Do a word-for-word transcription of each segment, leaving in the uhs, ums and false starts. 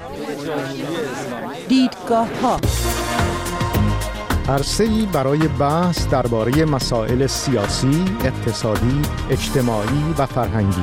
دیدگاه ها، عرصه‌ای برای بحث درباره مسائل سیاسی، اقتصادی، اجتماعی و فرهنگی.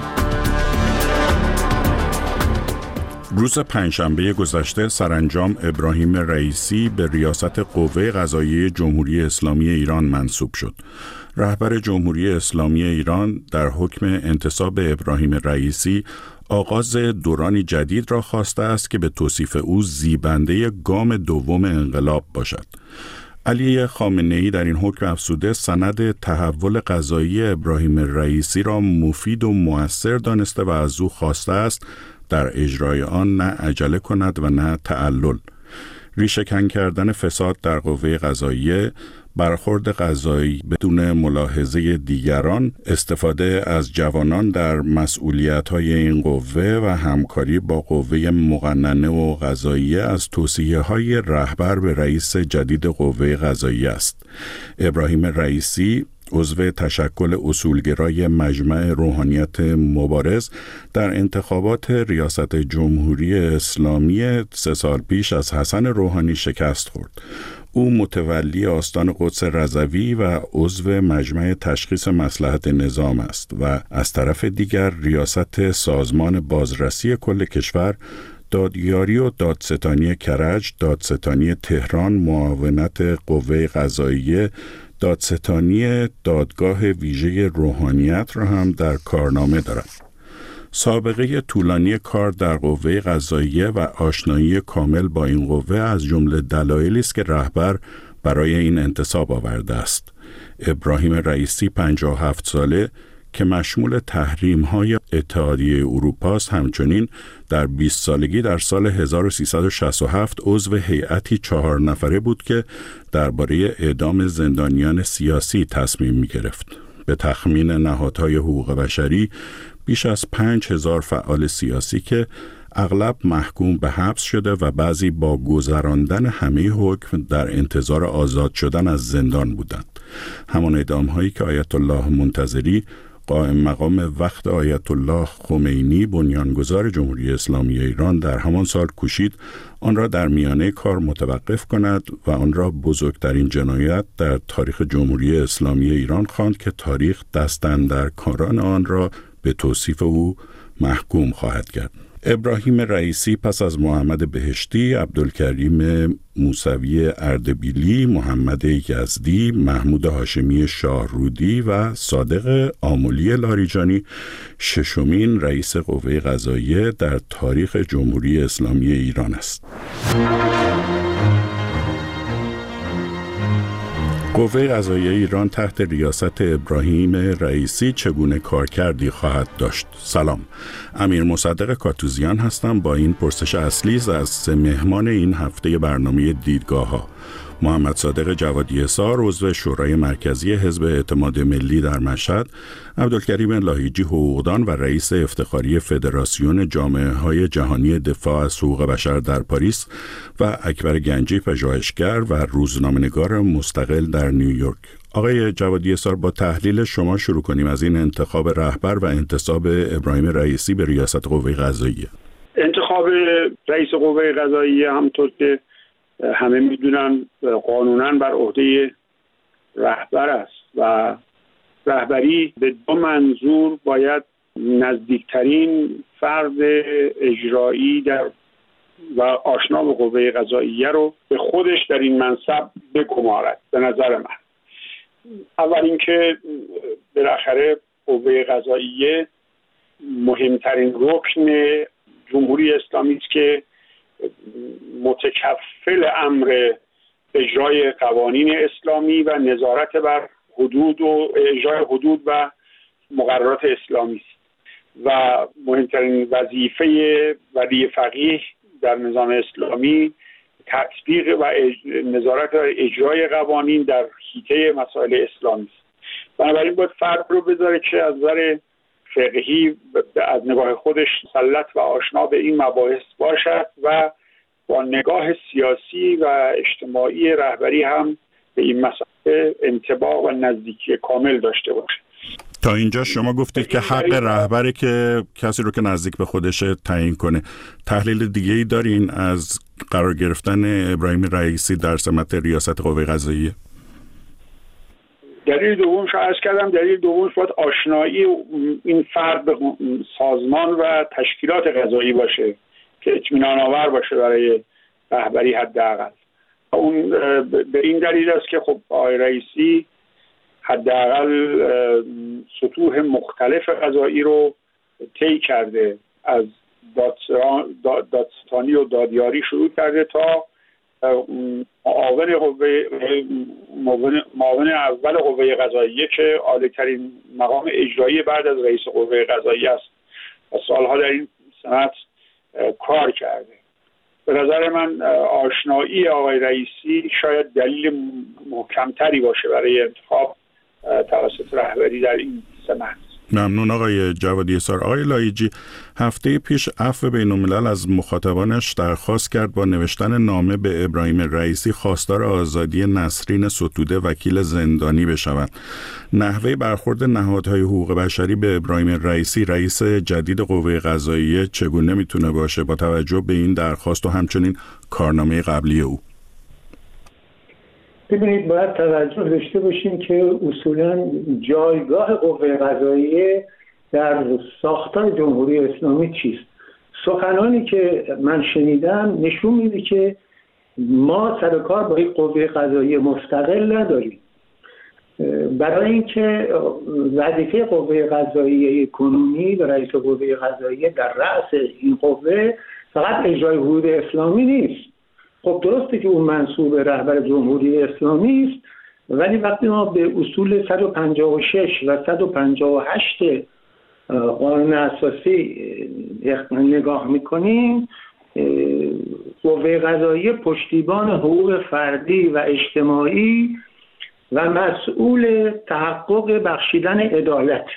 روز پنجشنبه گذشته سرانجام ابراهیم رئیسی به ریاست قوه قضاییه جمهوری اسلامی ایران منصوب شد. رهبر جمهوری اسلامی ایران در حکم انتصاب ابراهیم رئیسی آغاز دورانی جدید را خواسته است که به توصیف او زیبنده گام دوم انقلاب باشد. علی خامنه‌ای در این حکم افزوده سند تحول قضایی ابراهیم رئیسی را مفید و مؤثر دانسته و از او خواسته است در اجرای آن نه عجله کند و نه تعلل. ریشه‌کن کردن فساد در قوه قضاییه، برخورد قضایی بدون ملاحظه دیگران، استفاده از جوانان در مسئولیت‌های این قوه و همکاری با قوه مقننه و قضاییه از توصیه‌های رهبر به رئیس جدید قوه قضاییه است. ابراهیم رئیسی عضو تشکل اصولگرای مجمع روحانیت مبارز در انتخابات ریاست جمهوری اسلامی سه سال پیش از حسن روحانی شکست خورد. او متولی آستان قدس رضوی و عضو مجمع تشخیص مصلحت نظام است و از طرف دیگر ریاست سازمان بازرسی کل کشور، دادیاری و دادستانی کرج، دادستانی تهران، معاونت قوه قضاییه، دادستانی دادگاه ویژه روحانیت را هم در کارنامه دارد. سابقه طولانی کار در قوه قضاییه و آشنایی کامل با این قوه از جمله دلایلی است که رهبر برای این انتصاب آورده است. ابراهیم رئیسی پنجاه و هفت ساله که مشمول تحریم‌های اتحادیه اروپا است، همچنین در بیست سالگی در سال هزار و سیصد و شصت و هفت عضو هیئتی چهار نفره بود که درباره اعدام زندانیان سیاسی تصمیم می‌گرفت. به تخمین نهادهای حقوق بشری بیش از پنج هزار فعال سیاسی که اغلب محکوم به حبس شده و بعضی با گذراندن همه حکم در انتظار آزاد شدن از زندان بودند. همان اعدام‌هایی که آیت الله منتظری قائم مقام وقت آیت الله خمینی بنیانگذار جمهوری اسلامی ایران در همان سال کوشید آن را در میانه کار متوقف کند و آن را بزرگترین جنایت در تاریخ جمهوری اسلامی ایران خواند که تاریخ دست اندرکاران آن را به توصیف او محکوم خواهد کرد. ابراهیم رئیسی پس از محمد بهشتی، عبدالکریم موسوی اردبیلی، محمد یزدی، محمود هاشمی شاهرودی و صادق آملی لاریجانی ششمین رئیس قوه قضاییه در تاریخ جمهوری اسلامی ایران است. قوه قضاییه ایران تحت ریاست ابراهیم رئیسی چگونه کارکردی خواهد داشت؟ سلام، امیر مصدق کاتوزیان هستم با این پرسش اصلی از سه مهمان این هفته برنامه دیدگاه ها. محمد صادق جوادی احصار عضو شورای مرکزی حزب اعتماد ملی در مشهد، عبدالکریم لاهیجی حقوقدان و رئیس افتخاری فدراسیون جامعه‌های جهانی دفاع از حقوق بشر در پاریس و اکبر گنجی پژوهشگر و روزنامه‌نگار مستقل در نیویورک. آقای جوادی احصار، با تحلیل شما شروع کنیم از این انتخاب رهبر و انتصاب ابراهیم رئیسی به ریاست قوه قضاییه. انتخاب رئیس قوه قضاییه همونطور که همه میدونن قانونا بر عهده رهبر است و رهبری به دو منظور باید نزدیکترین فرد اجرایی در و آشنا به قوه قضاییه رو به خودش در این منصب بگمارد. به نظر من اول اینکه بالاخره قوه قضاییه مهمترین رکن جمهوری اسلامی است که متکفل امر اجرای قوانین اسلامی و نظارت بر حدود و اجرای حدود و مقررات اسلامی است و مهمترین وظیفه ولی فقیه در نظام اسلامی تطبیق و نظارت بر اجرای قوانین در حیطه مسائل اسلامی است. بنابراین باید فرد رو بذاره که از نظر فقهی از نگاه خودش مسلط و آشنا به این مباحث باشد و با نگاه سیاسی و اجتماعی رهبری هم به این مسائل انطباق و نزدیکی کامل داشته باشد. تا اینجا شما گفتید که حق رهبره که کسی رو که نزدیک به خودشه تعیین کنه. تحلیل دیگه ای دارین از قرار گرفتن ابراهیم رئیسی در سمت ریاست قوه قضاییه؟ دلیل دومش عرض کردم، دلیل دومش باید آشنایی این فرد به سازمان و تشکیلات قضایی باشه که اطمینان آور باشه برای رهبری حداقل. اون به این دلیل است که خب آقای رئیسی حداقل سطوح مختلف قضایی رو طی کرده، از دادستانی و دادیاری شروع کرده تا معاون قوه معاون اول قوه قضاییه که عالی‌ترین مقام اجرایی بعد از رئیس قوه قضاییه است و سالها در این سمت کار کرده. به نظر من آشنایی آقای رئیسی شاید دلیل محکمتری باشه برای انتخاب توسط رهبری در این سمت. ممنون آقای جوادی اسار. آقای لایجی، هفته پیش عفو بین الملل از مخاطبانش درخواست کرد با نوشتن نامه به ابراهیم رئیسی خواستار آزادی نسرین ستوده وکیل زندانی بشود. نحوه برخورد نهادهای حقوق بشری به ابراهیم رئیسی رئیس جدید قوه قضاییه چگونه میتونه باشه با توجه به این درخواست و همچنین کارنامه قبلی او؟ ببینید، باید توجه داشته باشیم که اصولاً جایگاه قوه قضاییه در ساختار جمهوری اسلامی چیست. سخنانی که من شنیدم نشون میده که ما سر کار با این قوه قضاییه مستقل نداریم. برای اینکه وظیفه قوه قضاییه کنونی و رئیس قوه قضاییه در رأس این قوه فقط اجرای حدود اسلامی نیست. خب درسته که اون منصوب رهبر جمهوری اسلامی است، ولی وقتی ما به اصول صد و پنجاه و شش و صد و پنجاه و هشت قانون اساسی نگاه میکنیم، قوه قضاییه پشتیبان حقوق فردی و اجتماعی و مسئول تحقق بخشیدن عدالت،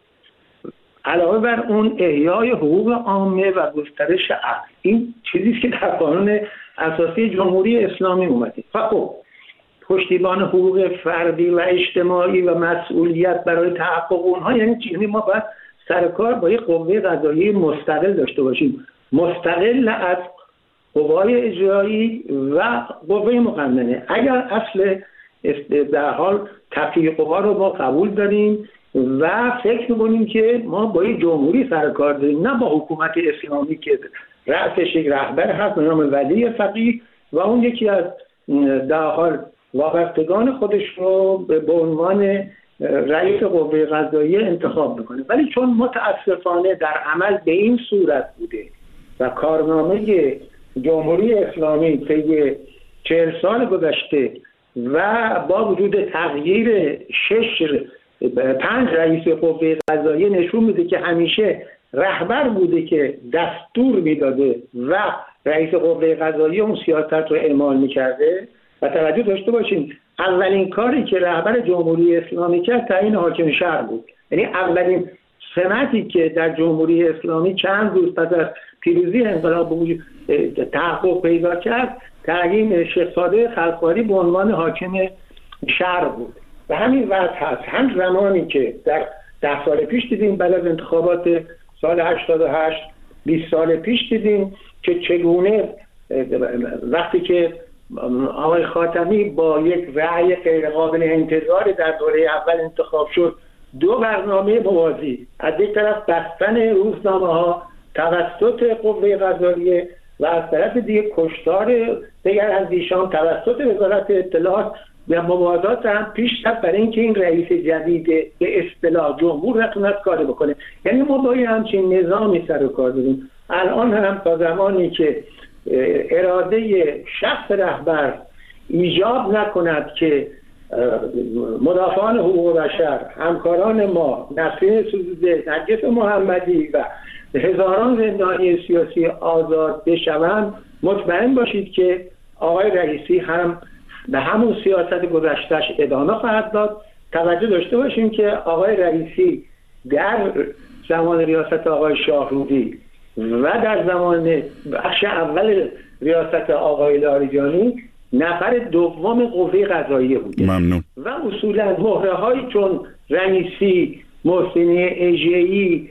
علاوه بر اون احیای حقوق عامه و گسترش عدل. این چیزی که در قانون اساسی جمهوری اسلامی اومده. خب پشتیبان حقوق فردی و اجتماعی و مسئولیت برای تحقق اونها یعنی چیزی ما باید سرکار با یک قوه قضاییه مستقل داشته باشیم، مستقل از قوای اجرایی و قوه مقننه. اگر اصل در حال تفریق‌ها رو ما قبول داریم و فکر می‌کنیم که ما با یک جمهوری سرکار داریم، نه با حکومت اسلامی که رأسش یک رهبر هست به نام ولی فقیه و اون یکی از در حال وابستگان خودش رو به عنوان رئیس قوه قضاییه انتخاب میکنه. ولی چون متاسفانه در عمل به این صورت بوده و کارنامه جمهوری اسلامی طی چهل سال گذشته و با وجود تغییر شش پنج رئیس قوه قضاییه نشون میده که همیشه رهبر بوده که دستور میداده و رئیس قوه قضاییه اون سیاست رو اعمال میکرده. و توجه داشته باشین اولین کاری که رهبر جمهوری اسلامی کرد تعیین حاکم شهر بود. یعنی اولین سمتی که در جمهوری اسلامی چند روز پس از پیروزی انقلاب تحقق پیدا کرد تعیین شیخ صادق خلخاری به عنوان حاکم شهر بود. و همین وضع هست. هم زمانی که در ده سال پیش دیدیم بعد از انتخابات سال هشتاد و هشت بیست سال پیش دیدیم که چگونه وقتی که آقای خاتمی با یک رأی غیر قابل انتظار در دوره اول انتخاب شد، دو برنامه موازی، از یک طرف بستن روزنامه ها توسط قوه قضاییه و از طرف دیگه کشتار دیگر از ایشان توسط وزارت اطلاعات و موازات هم پیش رفت برای اینکه این رئیس جدید به اصطلاح جمهور نتوند کاری بکنه. یعنی ما با همچین نظامی سر و کار داریم. الان هم تا زمانی که اراده شخص رهبر ایجاب نکند که مدافعان حقوق بشر، همکاران ما، نسرین ستوده، نرگس محمدی و هزاران زندانی سیاسی آزاد بشوند، مطمئن باشید که آقای رئیسی هم به همون سیاست گذشته‌اش ادامه خواهد داد. توجه داشته باشیم که آقای رئیسی در زمان ریاست آقای شاهرودی و در زمان بخش اول ریاست آقای لاریجانی نفر دوم قوه قضاییه بوده. ممنون. و اصولا مهره هایی چون رئیسی محسنی اژه‌ای،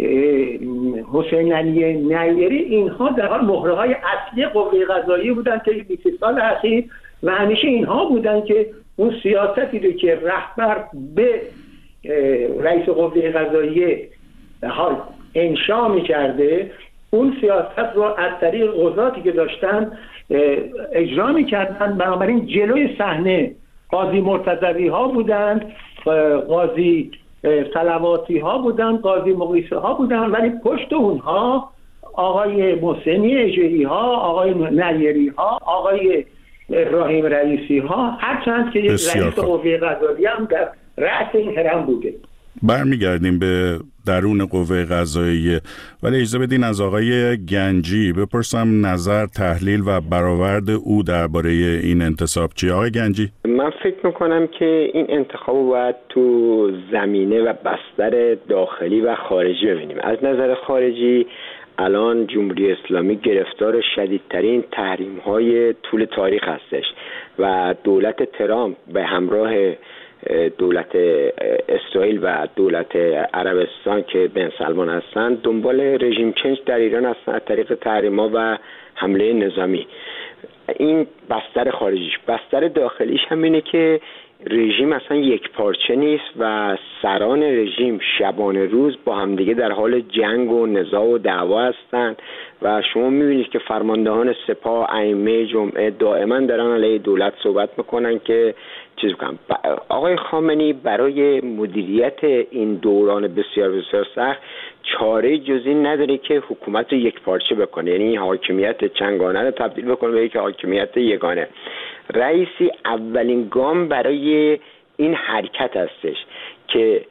حسین علی نیری، اینها در حال مهره های اصلی قوه قضاییه بودن که بیست سال اخیر و همیشه اینها بودن که اون سیاستی رو که رهبر به رئیس قوه قضاییه در حال انشا می‌کرده، اون سیاست رو از طریق قضاتی که داشتن اجرا می‌کردن. بنابراین جلوی صحنه قاضی مرتضوی ها بودند، قاضی صلواتی ها بودند، قاضی مقیسه ها بودند، ولی پشت اونها آقای محسنی اژه‌ای ها، آقای نیری ها، آقای ابراهیم رئیسی ها، هرچند که رئیس قوه قضاییه هم در رأس این هرم بوده. برمیگردیم به درون قوه قضاییه، ولی اجازه بدین از آقای گنجی بپرسم نظر، تحلیل و برآورد او درباره این انتصاب چیه. آقای گنجی؟ من فکر میکنم که این انتخاب باید تو زمینه و بستر داخلی و خارجی ببینیم. از نظر خارجی الان جمهوری اسلامی گرفتار شدیدترین تحریم‌های طول تاریخ هستش و دولت ترامپ به همراه دولت اسرائیل و دولت عربستان که بن سلمان هستند دنبال رژیم چنج در ایران هستند از طریق تحریم‌ها و حمله نظامی. این بستر خارجیش. بستر داخلیش هم اینه که رژیم اصلا یک پارچه نیست و سران رژیم شبانه روز با همدیگه در حال جنگ و نزاع و دعوا هستند و شما میبینید که فرماندهان سپاه، ائمه جمعه دائما دارن علیه دولت صحبت میکنن که چیز بکنن. آقای خامنه‌ای برای مدیریت این دوران بسیار بسیار سخت چاره جزی نداره که حکومت رو یک پارچه بکنه، یعنی حاکمیت چنگانه رو تبدیل بکنه به یک حاکمیت یگانه. رئیسی اولین گام برای این حرکت هستش که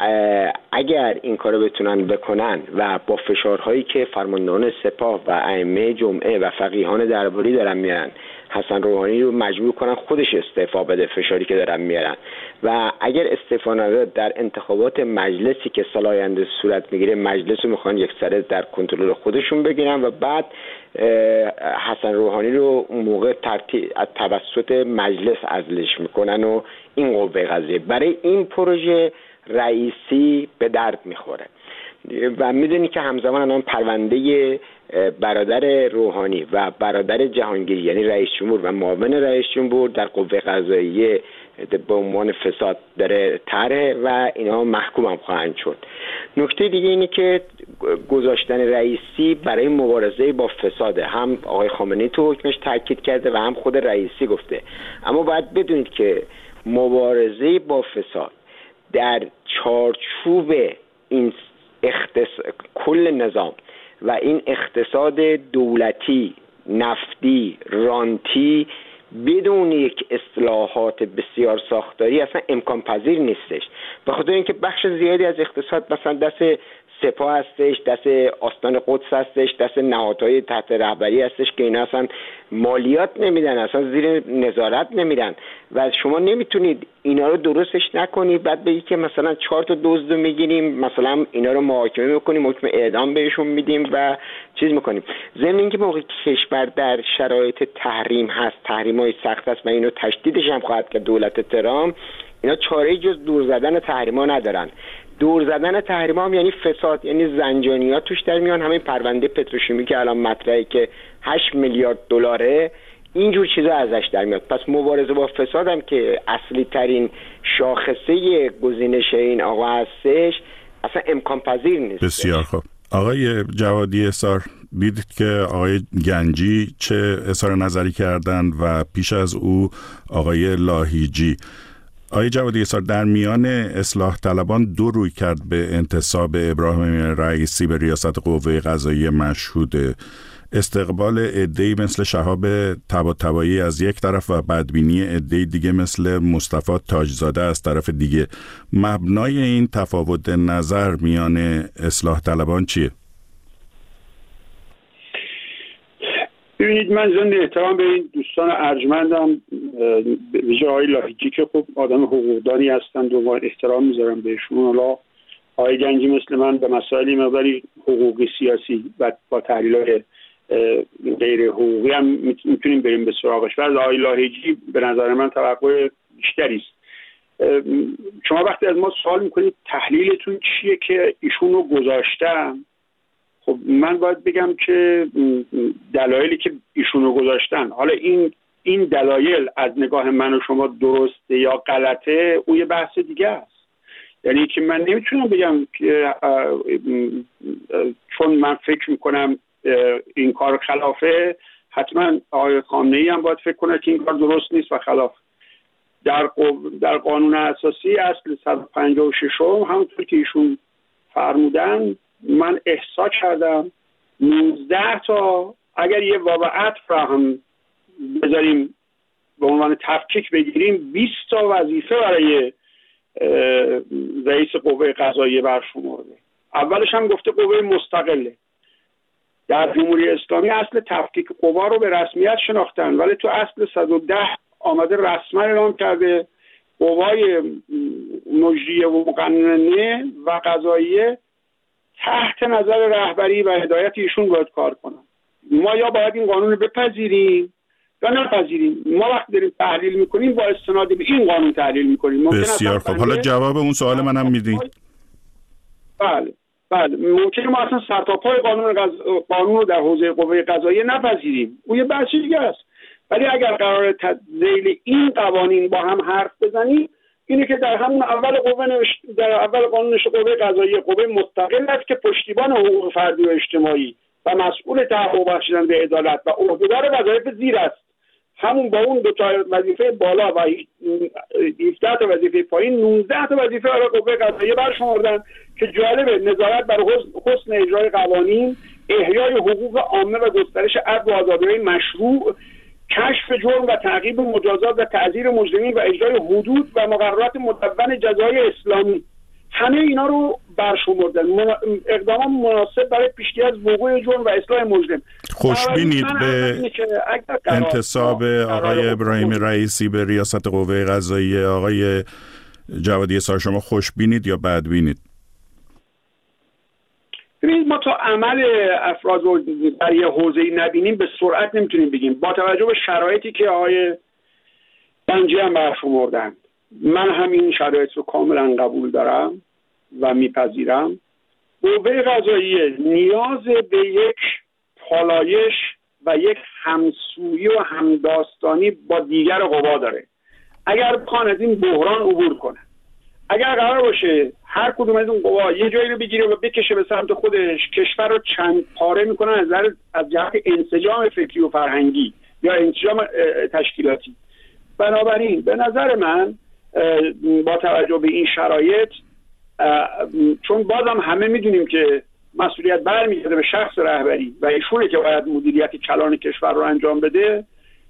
اگر این کارو بتونن بکنن و با فشارهایی که فرماندهان سپاه و ائمه جمعه و فقیهان درباری دارن میارن، حسن روحانی رو مجبور کنن خودش استعفا بده، فشاری که دارن میارن، و اگر استعفا نداد در انتخابات مجلسی که سال آینده صورت میگیره مجلس رو میخوان یک سره در کنترل خودشون بگیرن و بعد حسن روحانی رو اون موقع ترتیب از توسط مجلس عزلش میکنن و این قوه قضاییه برای این پروژه رئیسی به درد میخوره. و میدونی که همزمان الان پرونده برادر روحانی و برادر جهانگیری یعنی رئیس جمهور و معاون رئیس جمهور در قوه قضاییه به عنوان فساد داره طرح و اینا محکوم هم خواهند شد. نکته دیگه اینه که گذاشتن رئیسی برای مبارزه با فساد، هم آقای خامنه‌ای تو حکمش تاکید کرده و هم خود رئیسی گفته. اما باید بدونید که مبارزه با فساد در چارچوب این اختص... کل نظام و این اقتصاد دولتی، نفتی، رانتی بدون یک اصلاحات بسیار ساختاری اصلا امکان پذیر نیستش. به خاطر اینکه بخش زیادی از اقتصاد مثلا دست سپاه هستش، دست آستان قدس هستش، دست نهادهای تحت رهبری هستش که اینا اصلا مالیات نمیدن، اصلا زیر نظارت نمیدن و شما نمیتونید اینا رو درستش نکنید بعد بگید که مثلا چهار تا دزد میگیریم مثلا اینا رو محاکمه میکنیم، حکم اعدام بهشون میدیم و چیز میکنیم. ضمن اینکه موقع کشور در شرایط تحریم هست، تحریم‌های سخت است و اینو تشدیدش هم خواهد کرد دولت ترامپ، اینا چاره جز دور زدن تحریم‌ها ندارن. دور زدن تحریم‌ها هم یعنی فساد، یعنی زنجانیات توش در میان. همین پرونده پتروشیمی که الان مطرحه که هشت میلیارد دلاره، اینجور چیزا ازش در میاد. پس مبارزه با فساد هم که اصلی ترین شاخصه گزینش این آقا هستش اصلا امکان پذیر نیست. بسیار خوب. آقای جوادی احصار، دیدید که آقای گنجی چه اظهار نظری کردند و پیش از او آقای لاهیجی. آقای جوادی احصار، در میان اصلاح طلبان دو روی کرد به انتصاب ابراهیم رئیسی به ریاست قوه قضاییه مشهوده. استقبال عده‌ای مثل شهاب طباطبایی از یک طرف و بدبینی عده‌ای دیگه مثل مصطفی تاجزاده از طرف دیگه. مبنای این تفاوت نظر میان اصلاح طلبان چیه؟ ببینید، من ضمن احترام به این دوستان ارجمندم، ویژه آقای لاهیجی که خب آدم حقوقدانی هستند و احترام میذارم بهشون. حالا آقای گنجی مثل من به مسائلی مقداری حقوقی سیاسی و با تحلیل‌های غیر حقوقی هم میتونیم بریم به سراغش. ولی آقای لاهیجی به نظر من توقع بیشتری است شما وقتی از ما سوال میکنید تحلیلتون چیه که ایشون رو گذاشتن، خب من باید بگم که دلایلی که ایشون رو گذاشتن، حالا این این دلایل از نگاه من و شما درسته یا غلطه، اون یه بحث دیگه است. یعنی که من نمیتونم بگم که چون من فکر میکنم این کار خلافه، حتما آقای خامنه‌ای هم باید فکر کنه که این کار درست نیست و خلاف. در در قانون اساسی اصل صد و پنجاه و شش همونطور که ایشون فرمودن من احصا کردم نوزده تا، اگر یه واو عطف را هم بذاریم به عنوان تفکیک بگیریم، بیست تا وظیفه برای رئیس قوه قضاییه برشمرده. اولش هم گفته قوه مستقله. در جمهوری اسلامی اصل تفکیک قوا رو به رسمیت شناختن، ولی تو اصل صد و ده آمده رسما اعلام کرده قوای مجریه و مقننه و قضاییه تحت نظر رهبری و هدایت ایشون باید کار کنن. ما یا باید این قانون رو بپذیریم یا نپذیریم. ما وقتی داریم تحلیل میکنیم با استناد به این قانون تحلیل میکنیم. بسیار خب، حالا جواب اون سوال منم میدید. بله بله، ممکنه ما اصلا سرتاپای قانون غز... قانون رو در حوزه قوه قضاییه نپذیریم، اون یه بحث دیگه است. ولی اگر قرار تذیل این قوانین با هم حرف بزنیم، اینه که در همون اول قوه نوشت... در اول قانون قوه قضاییه قوه مستقل است که پشتیبان حقوق فردی و اجتماعی و مسئول تحقق بخشیدن به عدالت و عهدهدار وظایف زیر است. همون با اون دو تا وظیفه بالا و هفده تا وظیفه پایین نوزده تا وظیفه برای قوه قضاییه برشمردن که جالبه نظارت بر حسن اجرای قوانین، احیای حقوق عامه و گسترش عدل و آزادی‌های مشروع، کشف جرم و تعقیب مجازات و تعزیر مجرمین و اجرای حدود و مقررات مدون جزای اسلامی، همه اینا رو برشمردن. اقدام مناسب برای پیشگیری از وقوع جرم و اصلاح مجرم. خوشبینید به انتصاب آقای ابراهیم رئیسی به ریاست قوه قضاییه. آقای جوادی اسحاق، شما خوشبینید یا بدبینید؟ ببینید، ما تا عمل افراد رو در یه حوزه‌ای نبینیم به سرعت نمیتونیم بگیم. با توجه به شرایطی که آقای بنجی هم برشمردن، من همین شرایط رو کاملا قبول دارم و میپذیرم. قوه قضاییه نیاز به یک پالایش و یک همسویی و همداستانی با دیگر قوا داره. اگر بخوان از این بحران عبور کنه، اگر قرار باشه هر کدوم از اون قوا یه جایی رو بگیره و بکشه به سمت خودش، کشور رو چند پاره میکنن از نظر از جهت انسجام فکری و فرهنگی یا انسجام تشکیلاتی. بنابراین به نظر من با توجه به این شرایط، چون بازم همه میدونیم که مسئولیت برمیگرده به شخص رهبری و ایشونه که باید مدیریت کلان کشور رو انجام بده،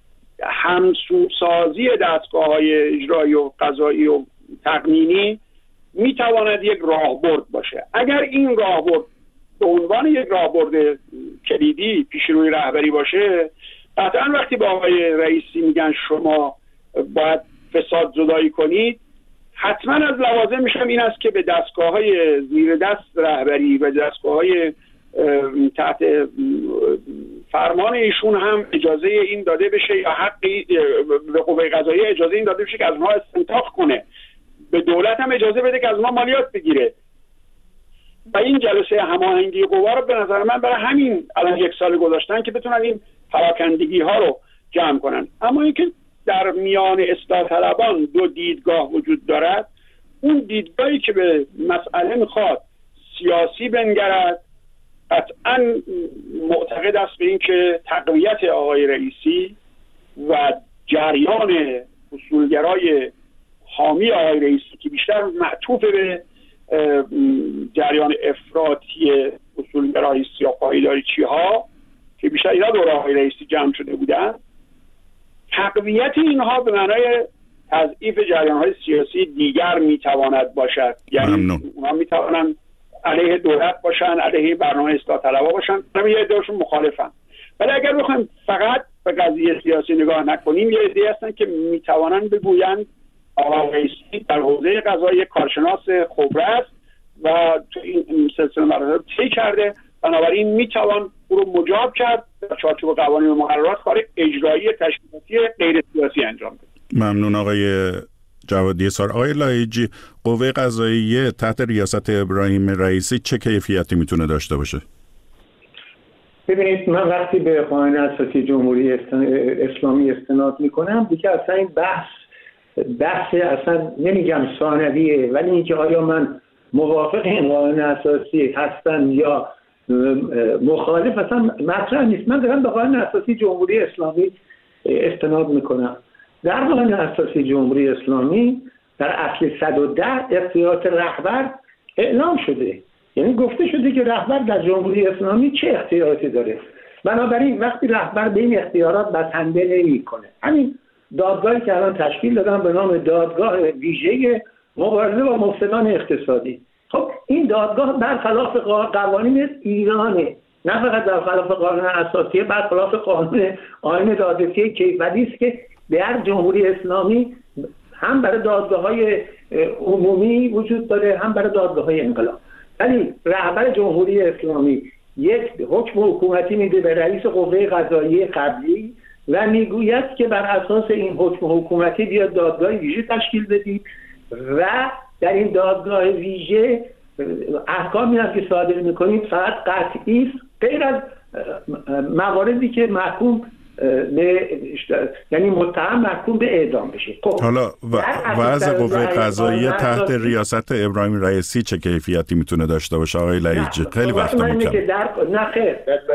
همسوسازی دستگاه‌های اجرایی و قضایی و تقنینی میتواند یک راهبرد باشه. اگر این راهبرد به عنوان یک راهبرد کلیدی پیش روی رهبری باشه، قطعا وقتی با آقای رئیسی میگن شما باید فساد زدایی کنید، حتما از لوازمش هم این است که به دستگاه‌های زیر دست رهبری و دستگاه‌های تحت فرمان ایشون هم اجازه این داده بشه یا حقی به قوه قضاییه اجازه این داده بشه که از اونها استنتاق کنه، به دولت هم اجازه بده که از اونها مالیات بگیره. و این جلسه هماهنگی قوا رو به نظر من برای همین الان یک سال گذاشتن که بتونن این پراکندگی ها رو جمع کنن. اما اینکه در میان اصلاح طلبان دو دیدگاه وجود دارد، اون دیدگاهی که به مسئله میخواد سیاسی بنگرد قطعا معتقد است به این که تقویت آقای رئیسی و جریان اصولگرای حامی آقای رئیسی که بیشتر معطوف به جریان افراطی اصولگرای سیاه پایداری چی ها که بیشتر اینا دور آقای رئیسی جمع شده بودن، تقویت اینها به معنای تضعیف جریان‌های سیاسی دیگر میتواند باشد. یعنی اونها میتوانند علیه دولت باشن، علیه برنامه اصلاح طلبها باشن، همین یه عده‌شون مخالفن. ولی اگر بخوایم فقط به قضیه سیاسی نگاه نکنیم، یه عده‌ای هستن که میتوانند بگویند آقای رئیسی در حوزه قضایی کارشناس خبره است و تو این سلسله مراحل طی کرده، بنابراین میتوان او رو مجاب کرد در چارچوب قوانین و مقررات کار اجرایی تشکیلاتی غیر سیاسی انجام بده. ممنون آقای جوادی اسحار. آقای لاهیجی، قوه قضاییه تحت ریاست ابراهیم رئیسی چه کیفیتی میتونه داشته باشه؟ ببینید، من وقتی به قانون اساسی جمهوری اسلامی استناد میکنم دیگه اصلا این بحث بحث اصلا نمیگم ثانویه، ولی اینکه آیا من موافق این قانون اساسی هستم یا مخالف اصلا مطرح نیست. من دارم به قانون اساسی جمهوری اسلامی استناد میکنم. در قانون اساسی جمهوری اسلامی در اصل صد و ده اختیارات رهبر اعلام شده، یعنی گفته شده که رهبر در جمهوری اسلامی چه اختیاراتی داره. بنابراین وقتی رهبر به این اختیارات بسنده نمی‌کنه، همین دادگاهی که الان تشکیل دادن به نام دادگاه ویژه مبارزه با مفسدان اقتصادی، خب این دادگاه برخلاف قوانین ایرانه، نه فقط در خلاف قانون اساسی، برخلاف قانون آیین دادرسی کیفری است که در جمهوری اسلامی هم برای دادگاه‌های عمومی وجود داره، هم برای دادگاه‌های انقلاب. ولی رهبر جمهوری اسلامی یک حکم حکومتی میده به رئیس قوه قضاییه قبلی و میگوید که بر اساس این حکم حکومتی بیاد دادگاه ویژه تشکیل بدید و در این دادگاه ویژه احکامی هم که صادر میکنید فقط قطعی است، غیر از مواردی که محکوم به یعنی متهم محکوم به اعدام بشه. خب حالا وضع قوه قضاییه تحت ریاست ابراهیم رئیسی چه کیفیتی میتونه داشته باشه آقای لاهیجی؟ خیلی وقت میگم نه خیر،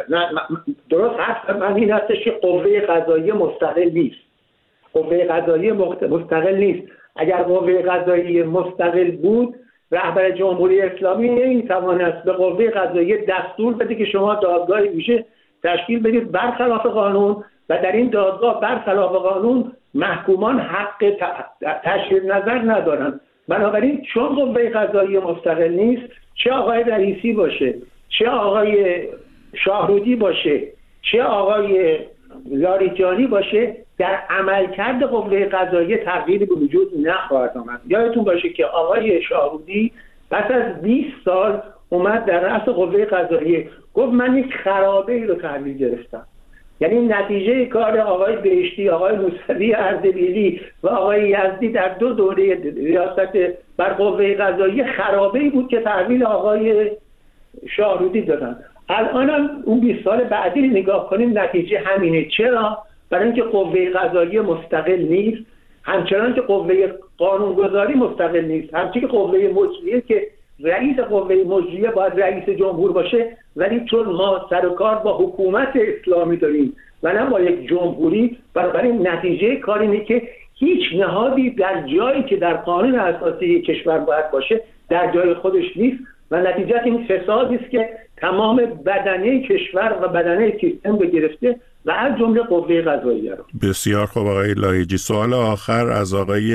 درست هست. من این هستش که قوه قضاییه مستقل نیست. قوه قضاییه مستقل نیست. اگر قوه قضاییه مستقل بود، رهبر جمهوری اسلامی نمیتواند به قوه قضاییه دستور بده که شما دادگاه ویژه تشکیل بدید برخلاف قانون و در این دادگاه برخلاف قانون محکومان حق تشدید نظر ندارند. بنابراین چون قوه قضاییه مستقل نیست، چه آقای رئیسی باشه، چه آقای شاهرودی باشه، چه آقای لاریجانی باشه، در عملکرد قوه قضاییه تغییری به وجود نخواهد آمد. یادتون باشه که آقای شاهرودی پس از بیست سال اومد در رأس قوه قضاییه گفت من یک خرابه ای رو تحویل گرفتم. یعنی نتیجه کار آقای بهشتی، آقای موسوی اردبیلی و آقای یزدی در دو دوره ریاست بر قوه قضاییه خرابه ای بود که تحویل آقای شاهرودی دادن. الان هم اون بیست سال بعدی نگاه کنیم، نتیجه همینه. چرا؟ برای اینکه قوه قضاییه مستقل نیست، همچنان که قوه قانونگذاری مستقل نیست، همچنان که قوه مجریه که رئیس قوه مجریه باید رئیس جمهور باشه، ولی چون ما سر و کار با حکومت اسلامی داریم و نه با یک جمهوری، بنابراین نتیجه کار اینه که هیچ نهادی در جایی که در قانون اساسی کشور باید باشه در جای خودش نیست و نتیجه این فسادی است که تمام بدنه کشور و بدنه سیستم رو گرفته و از جمله قوه قضاییه رو. بسیار خوب آقای لاهیجی. سوال آخر از آقای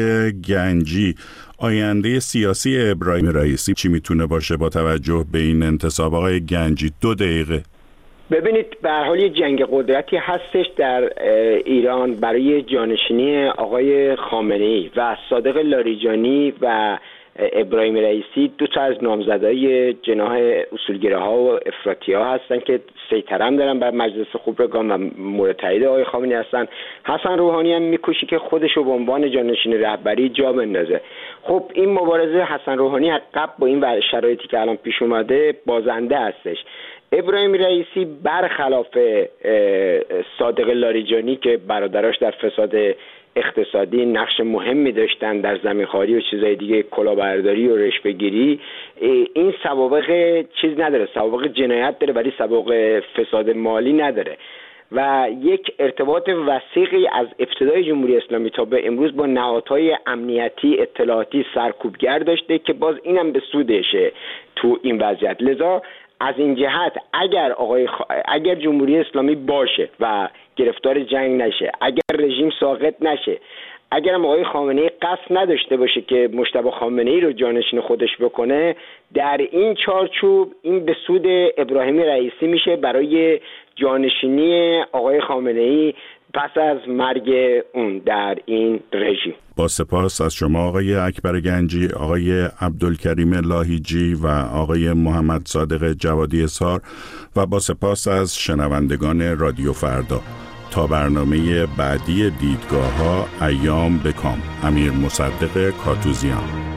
گنجی، آینده سیاسی ابراهیم رئیسی چی میتونه باشه با توجه به این انتصاب؟ آقای گنجی دو دقیقه. ببینید، به هر حال یه جنگ قدرتی هستش در ایران برای جانشینی آقای خامنه‌ای و صادق لاریجانی و ابراهیم رئیسی، دو تا از نامزدای جناح اصولگراها و افراطی‌ها هستن که سیطره هم دارن بر مجلس خبرگان و مورد تایید آقای خامنه‌ای هستن. حسن روحانی هم میکوشه که خودش رو به عنوان جانشین رهبری جا بندازه. خب این مبارزه حسن روحانی از قبل با این شرایطی که الان پیش اومده بازنده هستش. ابراهیم رئیسی برخلاف صادق لاریجانی که برادراش در فساد اقتصادی نقش مهمی داشتن در زمینخواری و چیزهای دیگه، کلاهبرداری و رشوه‌گیری، این سوابق چیز نداره، سوابق جنایت داره ولی سوابق فساد مالی نداره و یک ارتباط وثیقی از ابتدای جمهوری اسلامی تا به امروز با نهادهای امنیتی اطلاعاتی سرکوبگر داشته که باز اینم به سودشه تو این وضعیت. لذا از این جهت اگر آقای خ... اگر جمهوری اسلامی باشه و گرفتار جنگ نشه، اگر رژیم ساقط نشه، اگر هم آقای خامنه‌ای قصد نداشته باشه که مجتبی خامنه‌ای رو جانشین خودش بکنه، در این چارچوب این به سود ابراهیم رئیسی میشه برای جانشینی آقای خامنه‌ای پس از مرگ اون در این رژیم. با سپاس از شما آقای اکبر گنجی، آقای عبدالکریم لاهیجی و آقای محمد صادق جوادی اسحار و با سپاس از شنوندگان رادیو فردا. تا برنامه بعدی دیدگاه ها، ایام بکام. امیر مصدق کاتوزیان.